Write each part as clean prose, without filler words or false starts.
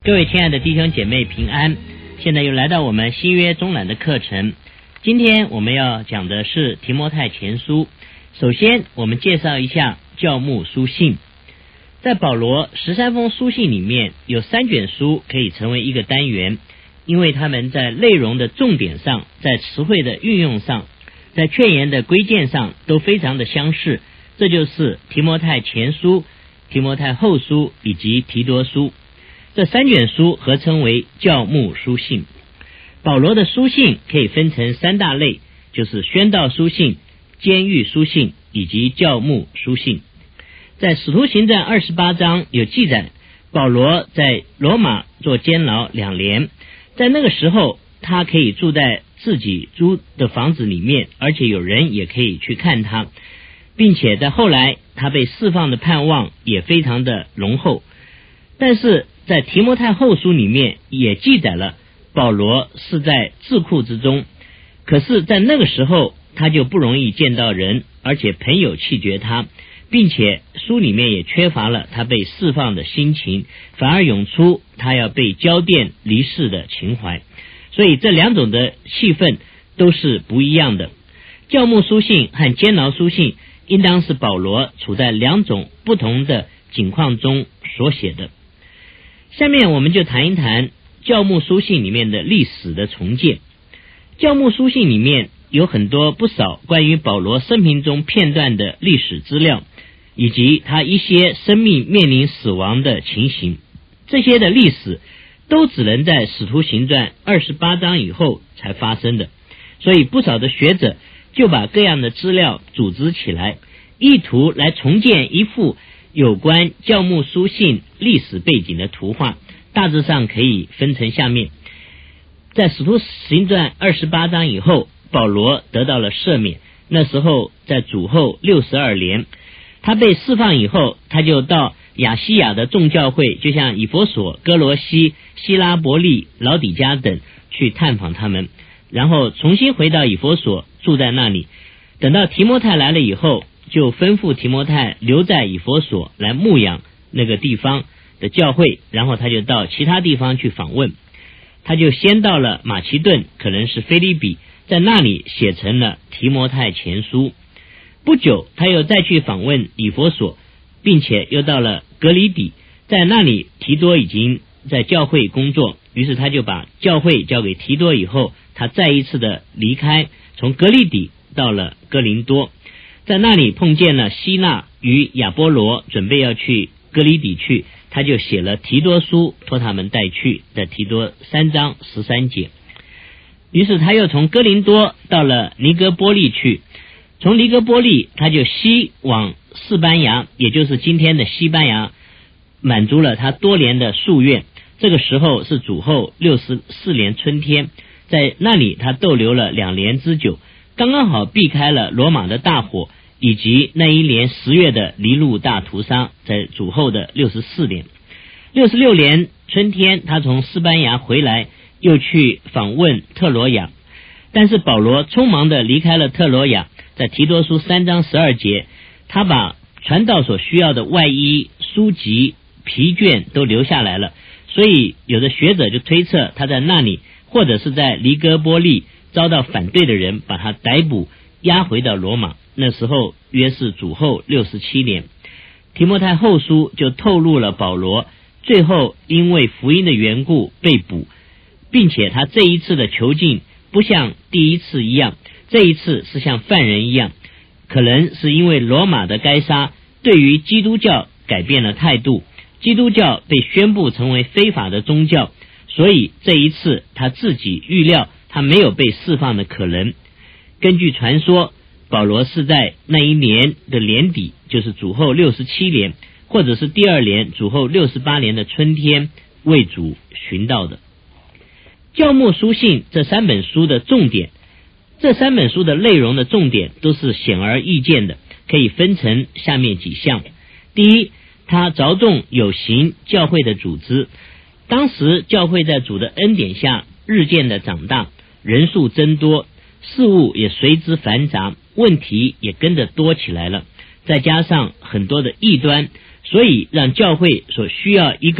各位亲爱的弟兄姐妹平安，现在又来到我们新约中览的课程。今天我们要讲的是提摩太前书。首先我们介绍一下教牧书信。在保罗13封书信里面，有3卷书可以成为一个单元，因为他们在内容的重点上，在词汇的运用上，在劝言的规荐上都非常的相似。这就是提摩太前书、提摩太后书以及提多书。这3卷书合称为教牧书信。保罗的书信可以分成3大类，就是宣道书信、监狱书信以及教牧书信。在使徒行传28章有记载，保罗在罗马做监牢2年，在那个时候他可以住在自己租的房子里面，而且有人也可以去看他，并且在后来他被释放的盼望也非常的浓厚。但是在提摩太后书里面也记载了保罗是在智库之中，可是在那个时候他就不容易见到人，而且朋友弃绝他，并且书里面也缺乏了他被释放的心情，反而涌出他要被交奠离世的情怀。所以这2种的气氛都是不一样的。教牧书信和监牢书信应当是保罗处在2种不同的境况中所写的。下面我们就谈一谈教牧书信里面的历史的重建。教牧书信里面有不少关于保罗生平中片段的历史资料，以及他一些生命面临死亡的情形。这些的历史都只能在使徒行传28章以后才发生的，所以不少的学者就把各样的资料组织起来，意图来重建一幅有关教牧书信历史背景的图画。大致上可以分成下面。在使徒行传28章以后，保罗得到了赦免，那时候在主后62年，他被释放以后，他就到亚西亚的众教会，就像以弗所、哥罗西、希拉伯利、老底嘉等去探访他们，然后重新回到以弗所住在那里。等到提摩太来了以后，就吩咐提摩太留在以弗所来牧养那个地方的教会，然后他就到其他地方去访问。他就先到了马其顿，可能是腓立比，在那里写成了提摩太前书。不久他又再去访问以弗所，并且又到了格里底，在那里提多已经在教会工作，于是他就把教会交给提多以后，他再一次的离开，从格里底到了哥林多，在那里碰见了希腊与亚波罗，准备要去哥里底去，他就写了提多书，托他们带去，在提多3章13节。于是他又从哥林多到了尼哥波利去，从尼哥波利他就西往士班牙，也就是今天的西班牙，满足了他多年的夙愿。这个时候是主后64年春天，在那里他逗留了2年之久，刚刚好避开了罗马的大火，以及那一年10月的尼禄大屠杀，在主后的64年。66年春天他从西班牙回来，又去访问特罗亚，但是保罗匆忙的离开了特罗亚。在提多书3章12节，他把传道所需要的外衣、书籍、皮卷都留下来了，所以有的学者就推测他在那里，或者是在尼哥波利遭到反对的人把他逮捕，押回到罗马，那时候约是主后67年。提摩太后书就透露了保罗最后因为福音的缘故被捕，并且他这一次的囚禁不像第一次一样，这一次是像犯人一样，可能是因为罗马的该撒对于基督教改变了态度，基督教被宣布成为非法的宗教，所以这一次他自己预料他没有被释放的可能。根据传说，保罗是在那一年的年底，就是主后67年，或者是第2年主后68年的春天为主寻道的。教牧书信这3本书的重点，这3本书的内容的重点都是显而易见的，可以分成下面几项。第一，他着重有形教会的组织。当时教会在主的恩典下日渐的长大，人数增多，事物也随之繁杂，问题也跟着多起来了，再加上很多的异端，所以让教会所需要一个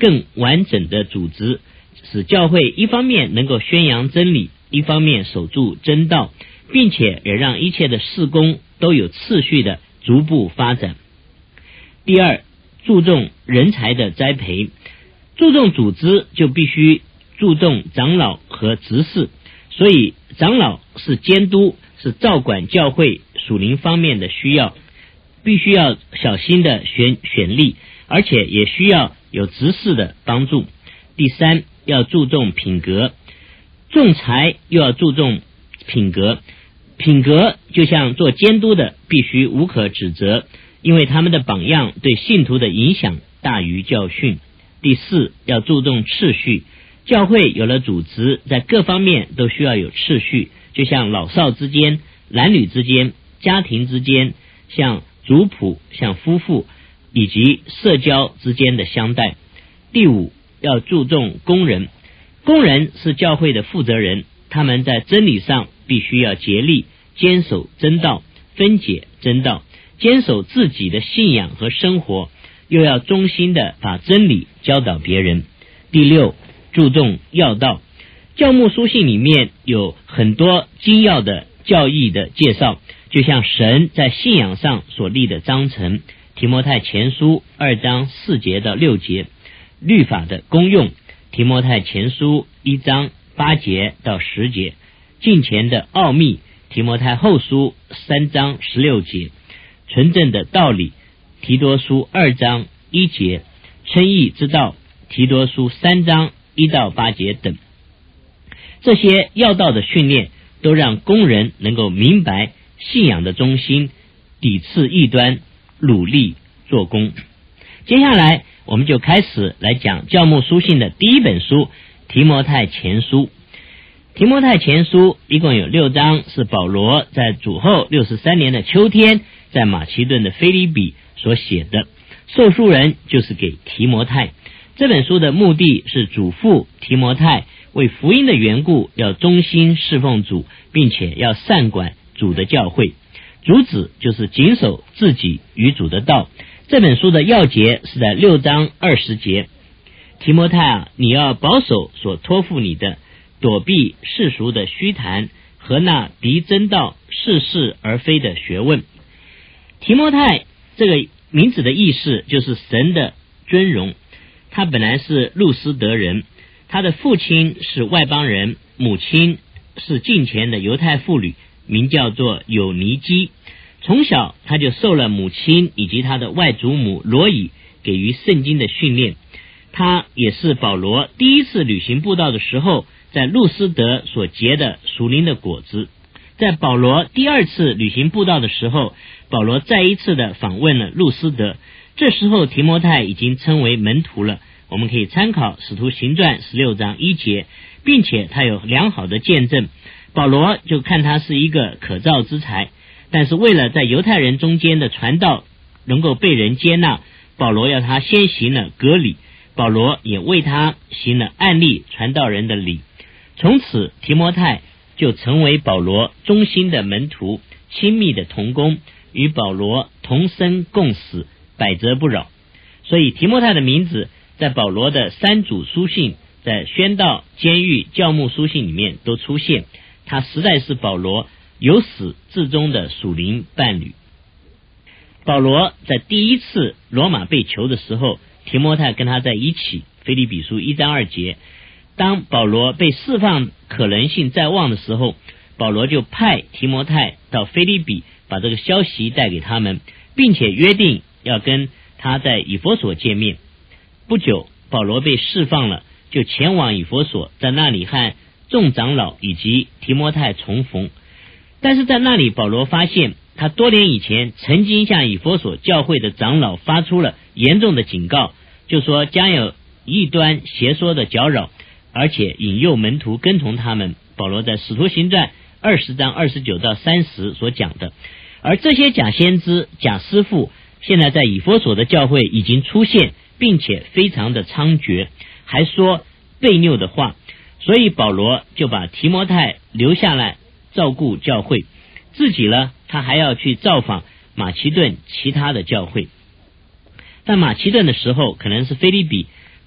更完整的组织，使教会一方面能够宣扬真理，一方面守住真道，并且也让一切的事工都有次序的逐步发展。第二，注重人才的栽培。注重组织就必须注重长老和执事，所以长老是监督，是照管教会属灵方面的需要，必须要小心的选立，而且也需要有执事的帮助。第三，要注重品格，仲裁又要注重品格。品格就像做监督的必须无可指责，因为他们的榜样对信徒的影响大于教训。第四，要注重次序，教会有了组织，在各方面都需要有次序，就像老少之间、男女之间、家庭之间，像族谱、像夫妇以及社交之间的相待。第五，要注重工人，工人是教会的负责人，他们在真理上必须要竭力坚守真道，分解真道，坚守自己的信仰和生活，又要忠心的把真理教导别人。第六，注重要道。教牧书信里面有很多精要的教义的介绍，就像神在信仰上所立的章程，提摩太前书2章4节到6节，律法的功用，提摩太前书1章8节到10节，敬虔的奥秘，提摩太后书3章16节，纯正的道理，提多书2章1节，称义之道，提多书3章1到8节等。这些要道的训练都让工人能够明白信仰的中心，抵制异端，努力做工。接下来我们就开始来讲教牧书信的第一本书，提摩太前书。提摩太前书一共有6章，是保罗在主后63年的秋天在马其顿的腓立比所写的，受书人就是给提摩太。这本书的目的是嘱咐提摩太为福音的缘故要忠心侍奉主，并且要善管主的教会，主旨就是谨守自己与主的道。这本书的要节是在6章20节，提摩太啊，你要保守所托付你的，躲避世俗的虚谈和那敌真道似是而非的学问。提摩太这个名字的意思就是神的尊荣，他本来是路斯德人，他的父亲是外邦人，母亲是敬虔的犹太妇女，名叫做有尼基。从小他就受了母亲以及他的外祖母罗以给予圣经的训练。他也是保罗第一次旅行布道的时候在路斯德所结的属灵的果子。在保罗第二次旅行布道的时候，保罗再一次的访问了路斯德，这时候提摩太已经称为门徒了。我们可以参考使徒行传16章1节，并且他有良好的见证，保罗就看他是一个可造之才，但是为了在犹太人中间的传道能够被人接纳，保罗要他先行了割礼，保罗也为他行了按例传道人的礼。从此提摩太就成为保罗忠心的门徒，亲密的同工，与保罗同生共死，百折不扰。所以提摩太的名字在保罗的3组书信，在宣道、监狱、教牧书信里面都出现，他实在是保罗由始至终的属灵伴侣。保罗在第一次罗马被囚的时候，提摩太跟他在一起，腓立比书1章2节。当保罗被释放可能性在望的时候，保罗就派提摩太到腓立比，把这个消息带给他们，并且约定要跟他在以弗所见面。不久保罗被释放了，就前往以弗所，在那里和众长老以及提摩太重逢。但是在那里保罗发现，他多年以前曾经向以弗所教会的长老发出了严重的警告，就说将有异端邪说的搅扰，而且引诱门徒跟从他们。保罗在使徒行传20章29到30所讲的。而这些假先知、假师傅现在在以弗所的教会已经出现，并且非常的猖獗，还说悖谬的话。所以保罗就把提摩太留下来照顾教会，自己呢，他还要去造访马其顿其他的教会。在马其顿的时候，可能是腓立比，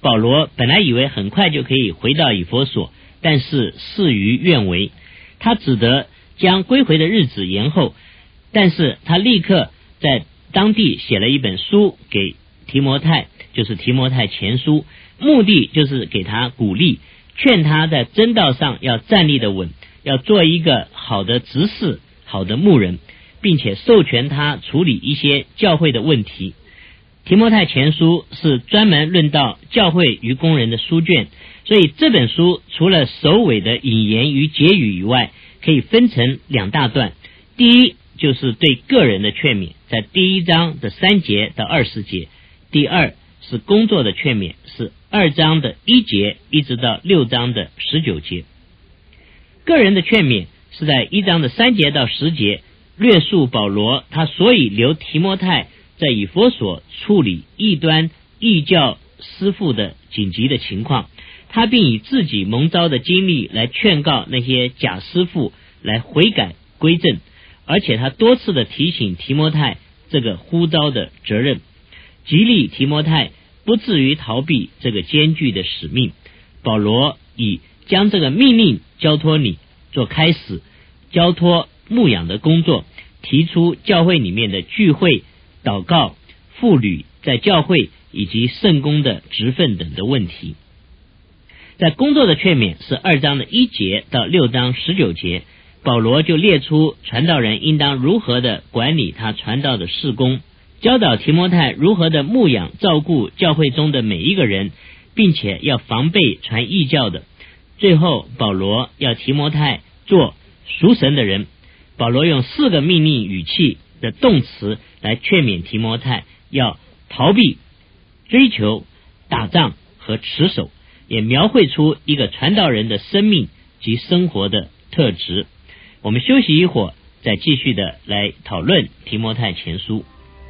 保罗本来以为很快就可以回到以弗所，但是事与愿违，他只得将归回的日子延后，但是他立刻在当地写了一本书给提摩太，就是提摩太前书，目的就是给他鼓励，劝他在真道上要站立的稳，要做一个好的执事，好的牧人，并且授权他处理一些教会的问题。提摩太前书是专门论到教会与工人的书卷，所以这本书除了首尾的引言与结语以外，可以分成2大段。第一就是对个人的劝勉，在第1章的3节到20节；第二是工作的劝勉，是2章的1节一直到6章的19节。个人的劝勉是在1章的3节到10节，略述保罗他所以留提摩太在以弗所处理异端异教师傅的紧急的情况，他并以自己蒙召的经历来劝告那些假师傅来悔改归正，而且他多次的提醒提摩太这个呼召的责任，激励提摩太不至于逃避这个艰巨的使命。保罗以将这个命令交托你做开始，交托牧养的工作，提出教会里面的聚会、祷告、妇女在教会以及圣工的职分等的问题。在工作的劝勉是2章的1节到6章19节，保罗就列出传道人应当如何的管理他传道的事工，教导提摩太如何的牧养照顾教会中的每一个人，并且要防备传异教的。最后保罗要提摩太做属神的人，保罗用4个命令语气的动词来劝勉提摩太要逃避、追求、打仗和持守，也描绘出一个传道人的生命及生活的特质。我们休息一会儿，再继续的来讨论提摩太前书。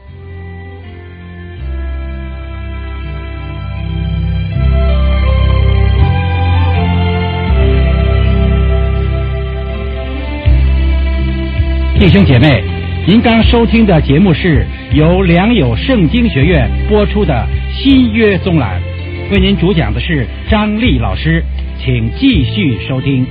弟兄姐妹，您刚收听的节目是由良友圣经学院播出的新约综览，为您主讲的是张丽老师，请继续收听。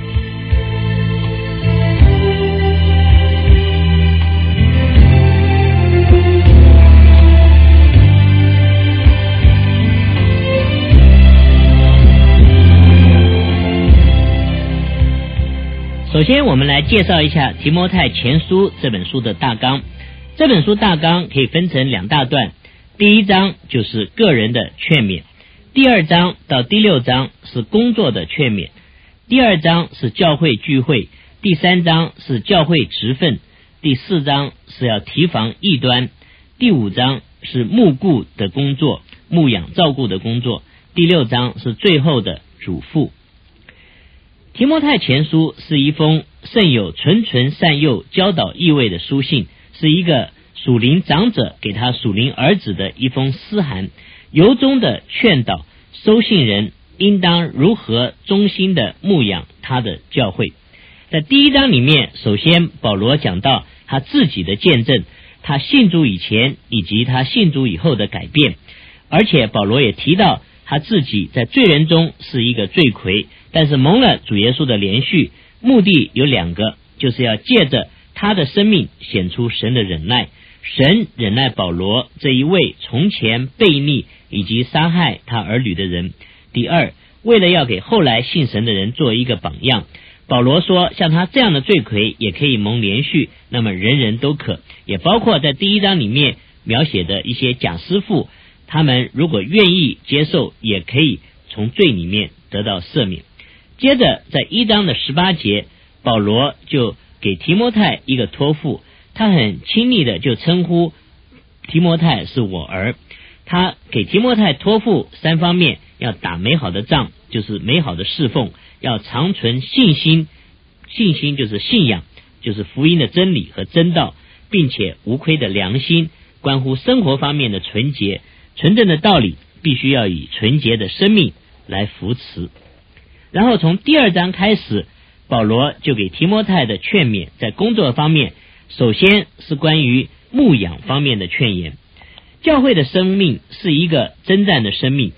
首先我们来介绍一下提摩太前书这本书的大纲。这本书大纲可以分成2大段，第1章就是个人的劝勉，第2章到第6章是工作的劝勉，第2章是教会聚会，第3章是教会职分，第4章是要提防异端，第5章是牧顾的工作，牧养照顾的工作，第6章是最后的嘱咐。提摩太前书是一封甚有谆谆善诱教导意味的书信，是一个属灵长者给他属灵儿子的一封私函，由衷的劝导收信人应当如何忠心的牧养他的教会。在第1章里面，首先保罗讲到他自己的见证，他信主以前以及他信主以后的改变，而且保罗也提到他自己在罪人中是一个罪魁，但是蒙了主耶稣的连续，目的有2个，就是要借着他的生命显出神的忍耐，神忍耐保罗这一位从前悖逆以及杀害他儿女的人。第2，为了要给后来信神的人做一个榜样，保罗说像他这样的罪魁也可以蒙连续，那么人人都可，也包括在第1章里面描写的一些假师傅，他们如果愿意接受，也可以从罪里面得到赦免。接着在1章的18节，保罗就给提摩太一个托付，他很亲昵的就称呼提摩太是我儿。他给提摩太托付3方面，要打美好的仗，就是美好的侍奉，要长存信心，信心就是信仰，就是福音的真理和真道，并且无亏的良心，关乎生活方面的纯洁，纯正的道理必须要以纯洁的生命来扶持。然后从第2章开始，保罗就给提摩太的劝勉，在工作方面，首先是关于牧养方面的劝言。教会的生命是一个征战的生命，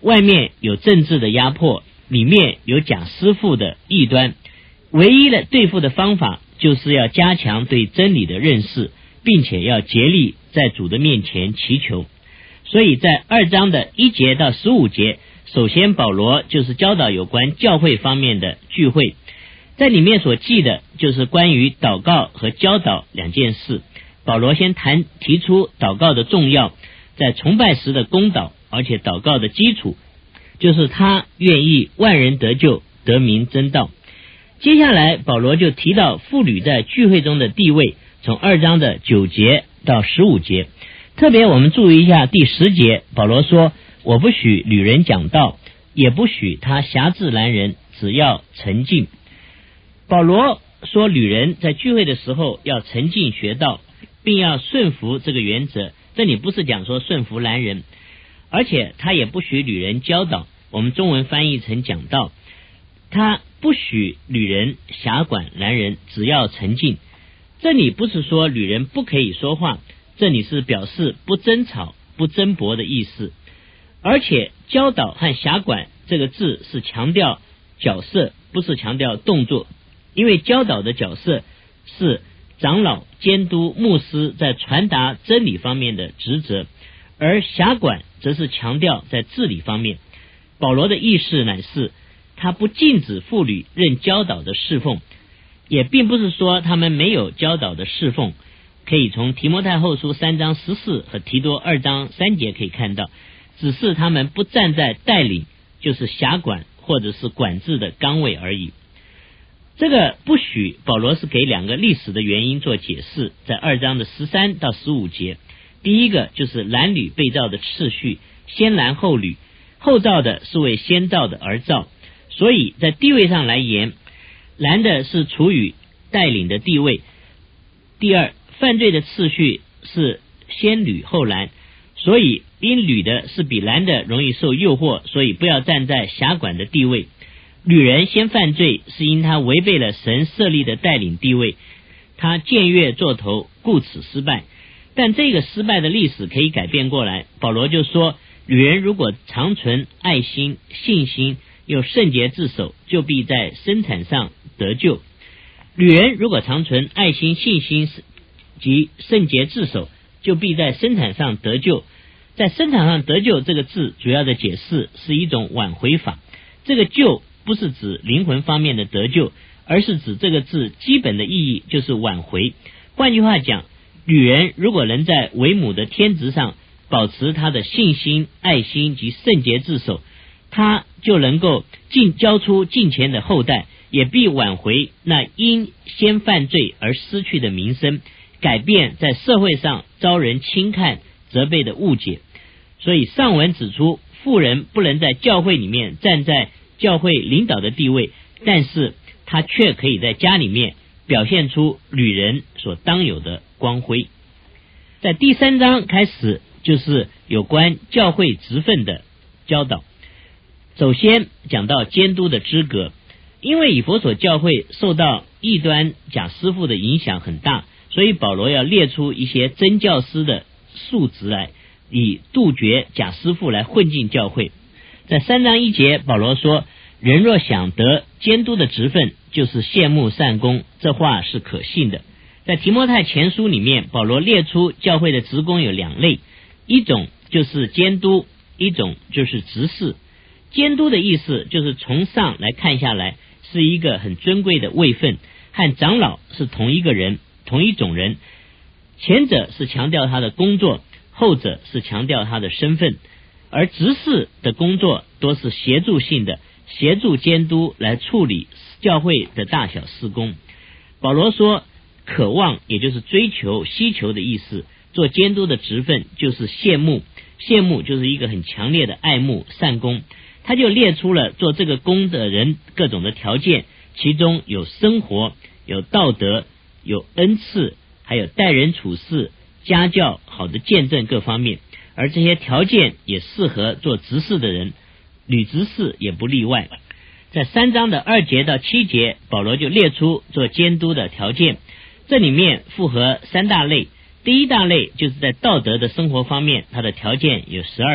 外面有政治的压迫，里面有假师傅的异端，唯一的对付的方法就是要加强对真理的认识，并且要竭力在主的面前祈求。所以在2章的1节到15节，首先保罗就是教导有关教会方面的聚会，在里面所记的就是关于祷告和教导2件事。保罗先提出祷告的重要，在崇拜时的公祷，而且祷告的基础就是他愿意万人得救，得民真道。接下来保罗就提到妇女在聚会中的地位，从2章的9节到15节。特别我们注意一下第10节，保罗说，我不许女人讲道，也不许她辖制男人，只要沉静。保罗说女人在聚会的时候要沉静学道，并要顺服这个原则，这里不是讲说顺服男人，而且他也不许女人教导，我们中文翻译成讲道，他不许女人辖管男人，只要沉静。这里不是说女人不可以说话，这里是表示不争吵不争驳的意思。而且教导和辖管这个字是强调角色，不是强调动作，因为教导的角色是长老、监督、牧师在传达真理方面的职责，而辖管则是强调在治理方面。保罗的意思乃是他不禁止妇女任教导的侍奉，也并不是说他们没有教导的侍奉，可以从提摩太后书3章14和提多2章3节可以看到，只是他们不站在带领，就是辖管或者是管制的岗位而已。这个不许保罗是给2个历史的原因做解释，在2章的13到15节。第一个就是男女被造的次序，先男后女，后造的是为先造的而造，所以在地位上来言，男的是处于带领的地位。第二，犯罪的次序是先女后男，所以因女的是比男的容易受诱惑，所以不要站在辖管的地位。女人先犯罪是因她违背了神设立的带领地位，她僭越做头，故此失败。但这个失败的历史可以改变过来，保罗就说，女人如果常存爱心、信心，又圣洁自守，就必在生产上得救。女人如果常存爱心、信心及圣洁自守，就必在生产上得救。在生产上得救这个字主要的解释是一种挽回法，这个救不是指灵魂方面的得救，而是指这个字基本的意义就是挽回。换句话讲，女人如果能在为母的天职上保持她的信心、爱心及圣洁自守，她就能够教出敬虔的后代，也必挽回那因先犯罪而失去的名声，改变在社会上遭人轻看责备的误解。所以上文指出，妇人不能在教会里面站在教会领导的地位，但是她却可以在家里面表现出女人所当有的光辉。在第3章开始就是有关教会职分的教导。首先讲到监督的资格，因为以弗所教会受到异端假师傅的影响很大，所以保罗要列出一些真教师的素质来，以杜绝假师傅来混进教会。在3章1节，保罗说，人若想得监督的职分，就是羡慕善功，这话是可信的。在提摩太前书里面，保罗列出教会的职工有2类，一种就是监督，一种就是执事。监督的意思就是从上来看下来是一个很尊贵的位分，和长老是同一个人，同一种人。前者是强调他的工作，后者是强调他的身份。而执事的工作多是协助性的，协助监督来处理教会的大小事工。保罗说，渴望也就是追求、希求的意思，做监督的职分就是羡慕，羡慕就是一个很强烈的爱慕善功。他就列出了做这个工的人各种的条件，其中有生活、有道德、有恩赐，还有待人处事、家教、好的见证各方面。而这些条件也适合做执事的人，女执事也不例外。在3章的2节到7节，保罗就列出做监督的条件，这里面符合3大类。第一大类就是在道德的生活方面，它的条件有12个，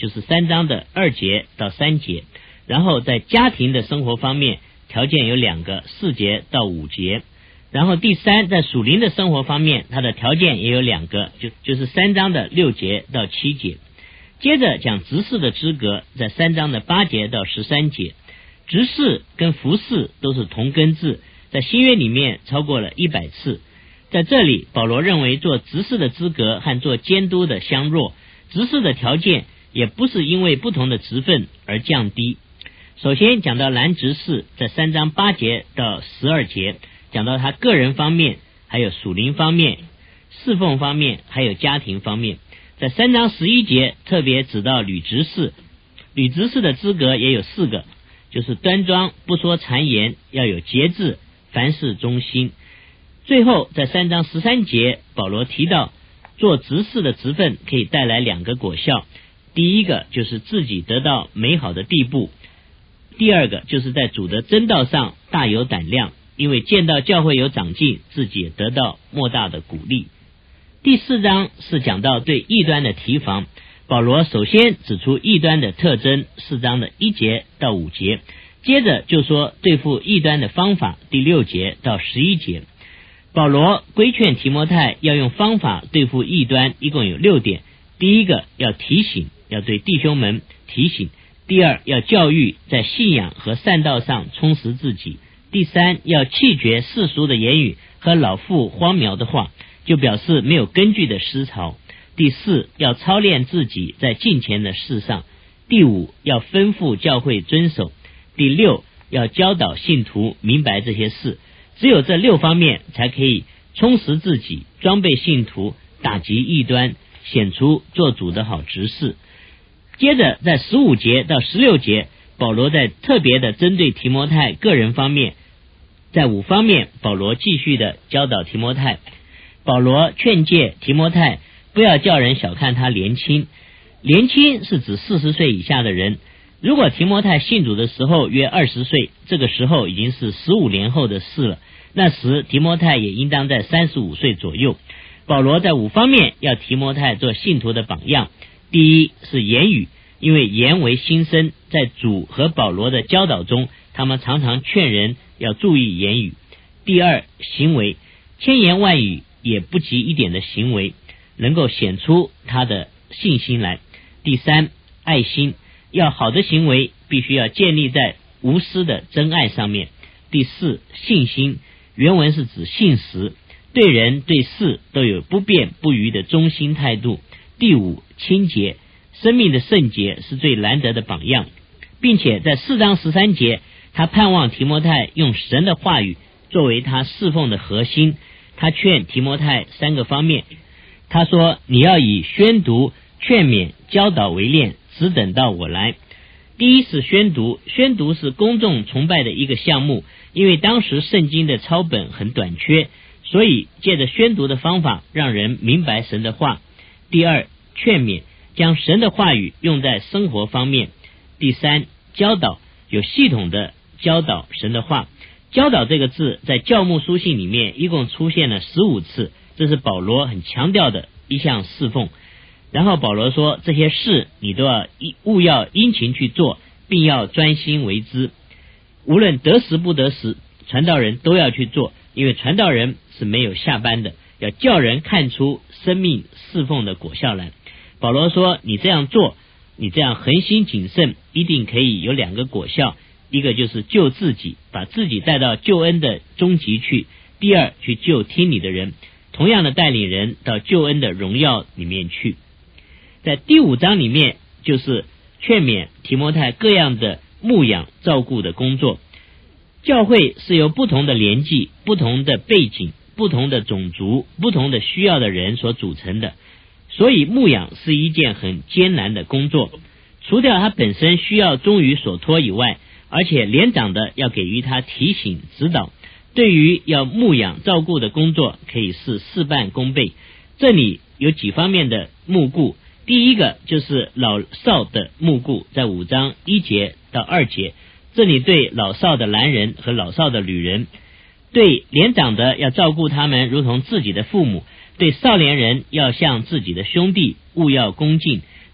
就是3章的2节到3节。然后在家庭的生活方面，条件有2个，4节到5节。然后第3，在属灵的生活方面，它的条件也有2个，就是3章的6节到7节。接着讲执事的资格，在3章的8节到13节。执事跟服事都是同根字，在新约里面超过了100次。在这里，保罗认为做执事的资格和做监督的相若，执事的条件也不是因为不同的职分而降低。首先讲到男执事，在3章8节到12节，讲到他个人方面，还有属灵方面、侍奉方面，还有家庭方面。在3章11节特别指到女执事，女执事的资格也有4个，就是端庄，不说谗言，要有节制，凡事忠心。最后在3章13节，保罗提到做执事的职分可以带来2个果效，第一个就是自己得到美好的地步，第二个就是在主的真道上大有胆量，因为见到教会有长进，自己也得到莫大的鼓励。第4章是讲到对异端的提防，保罗首先指出异端的特征，4章的1节到5节，接着就说对付异端的方法，第6节到11节。保罗规劝提摩太要用方法对付异端，一共有6点。第一个要提醒，要对弟兄们提醒；第二要教育，在信仰和善道上充实自己；第3要弃绝世俗的言语和老妇荒谬的话，就表示没有根据的思潮；第4要操练自己在敬虔的事上；第5要吩咐教会遵守；第6要教导信徒明白这些事。只有这6方面才可以充实自己，装备信徒，打击异端，显出做主的好执事。接着在15节到16节，保罗在特别的针对提摩太个人方面，在5方面保罗继续的教导提摩太。保罗劝诫提摩太不要叫人小看他年轻，年轻是指40岁以下的人。如果提摩太信主的时候约20岁，这个时候已经是15年后的事了，那时提摩太也应当在35岁左右。保罗在5方面要提摩太做信徒的榜样。第一是言语，因为言为心声，在主和保罗的教导中，他们常常劝人要注意言语。第二行为，千言万语也不及一点的行为，能够显出他的信心来。第3爱心，要好的行为必须要建立在无私的真爱上面。第4信心，原文是指信实，对人对事都有不变不渝的忠心态度。第5清洁，生命的圣洁是最难得的榜样，并且在4章13节，他盼望提摩太用神的话语作为他侍奉的核心。他劝提摩太3个方面，他说你要以宣读、劝勉、教导为练，只等到我来。第一是宣读，宣读是公众崇拜的一个项目，因为当时圣经的抄本很短缺，所以借着宣读的方法让人明白神的话。第2劝勉，将神的话语用在生活方面。第3教导，有系统的教导神的话。教导这个字在教牧书信里面一共出现了15次，这是保罗很强调的一项侍奉。然后保罗说，这些事你都要务要殷勤去做，并要专心为之，无论得时不得时，传道人都要去做，因为传道人是没有下班的，要叫人看出生命侍奉的果效来。保罗说，你这样做，你这样恒心谨慎，一定可以有2个果效，一个就是救自己，把自己带到救恩的终极去；第2去救听你的人，同样的带领人到救恩的荣耀里面去。在第5章里面，就是劝勉提摩太各样的牧养照顾的工作。教会是由不同的年纪、不同的背景、不同的种族、不同的需要的人所组成的，所以牧养是一件很艰难的工作。除掉他本身需要忠于所托以外，而且年长的要给予他提醒指导，对于要牧养照顾的工作可以是事半功倍。这里有几方面的牧顾，第一个就是老少的牧顾，在5章1节到2节，这里对老少的男人和老少的女人，对年长的要照顾他们如同自己的父母，对少年人要像自己的兄弟，务要恭敬，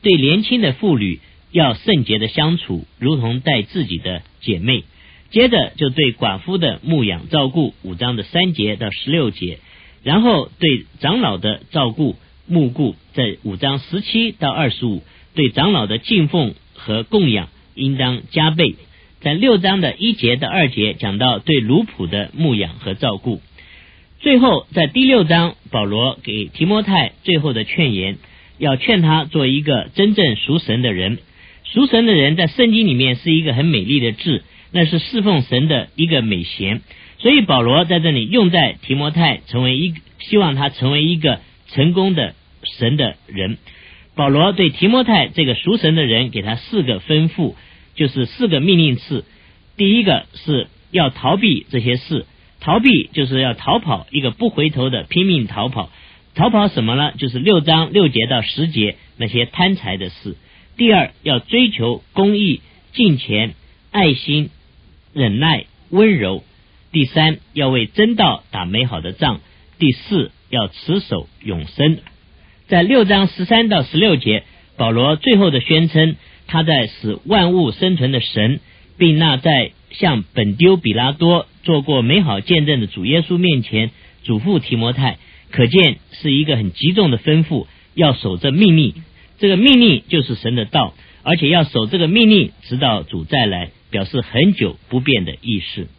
对年轻的妇女要圣洁的相处，如同待自己的姐妹。接着就对寡妇的牧养照顾，5章的3节到16节，然后对长老的照顾牧顾，在5章17到25，对长老的敬奉和供养应当加倍。在6章的1节到2节讲到对奴仆的牧养和照顾。最后在第6章，保罗给提摩太最后的劝言，要劝他做一个真正属神的人。属神的人在圣经里面是一个很美丽的字，那是侍奉神的一个美衔。所以保罗在这里用在提摩太，希望他成为一个成功的神的人。保罗对提摩太这个属神的人给他4个吩咐，就是4个命令次。第一个是要逃避这些事，逃避就是要逃跑，一个不回头的拼命逃跑。逃跑什么呢？就是6章6节到10节那些贪财的事。第二，要追求公义、敬虔、爱心、忍耐、温柔。第三，要为真道打美好的仗。第四，要持守永生。在6章13到16节，保罗最后的宣称，他在使万物生存的神，并那在向本丢比拉多做过美好见证的主耶稣面前嘱咐提摩太，可见是一个很极重的吩咐，要守这命令。这个命令就是神的道，而且要守这个命令直到主再来，表示很久不变的意思。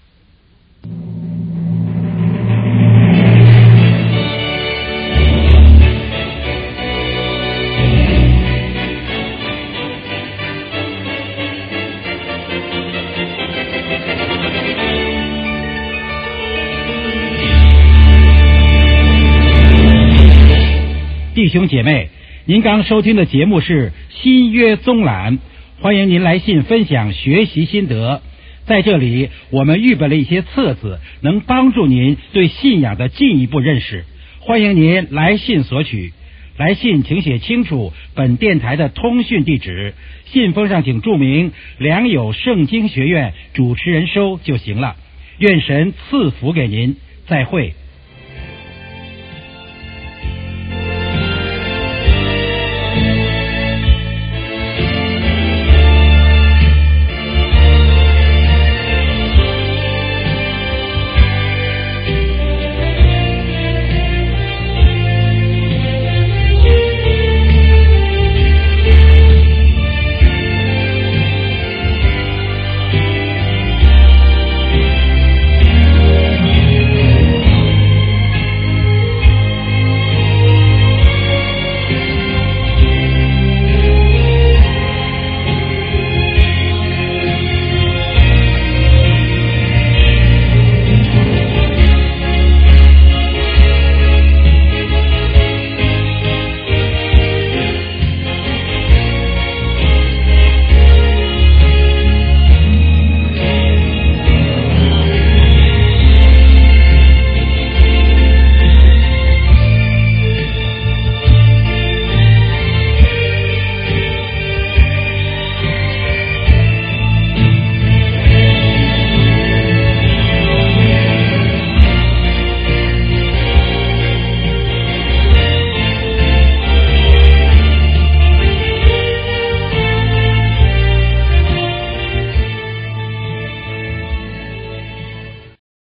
弟兄姐妹，您刚收听的节目是新约综览，欢迎您来信分享学习心得。在这里我们预备了一些册子，能帮助您对信仰的进一步认识，欢迎您来信索取。来信请写清楚本电台的通讯地址，信封上请注明良友圣经学院主持人收就行了。愿神赐福给您，再会。